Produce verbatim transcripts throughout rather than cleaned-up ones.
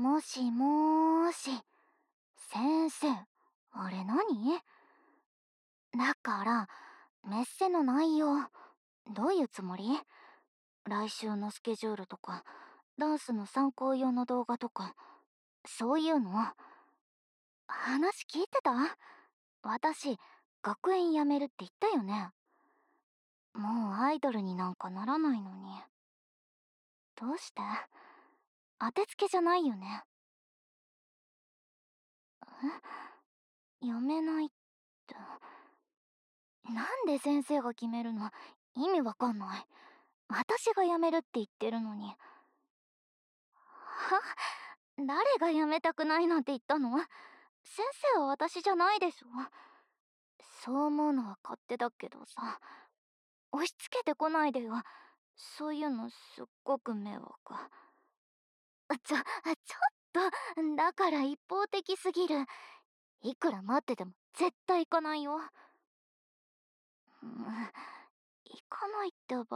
もしもーし、先生、あれ何？だから、メッセの内容、どういうつもり？来週のスケジュールとか、ダンスの参考用の動画とか、そういうの。話聞いてた？私、学園辞めるって言ったよね。もうアイドルになんかならないのに。どうして？当てつけじゃないよね。え？辞めないって。なんで先生が決めるの？意味わかんない。私が辞めるって言ってるのに。は？誰が辞めたくないなんて言ったの？先生は私じゃないでしょ。そう思うのは勝手だけどさ、押し付けてこないでよ。そういうのすっごく迷惑。ちょ、ちょっと、だから一方的すぎる。いくら待ってても絶対行かないよ。うん、行かないってば。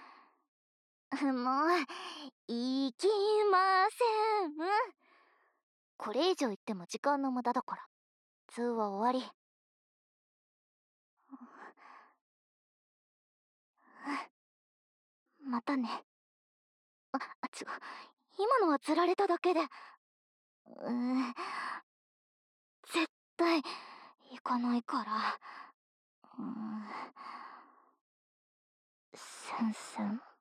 もう、行きません。これ以上言っても時間の無駄だから。通話終わり。またね。あ、違う。今のは釣られただけで。うーん。絶対、行かないから。うーん。先生。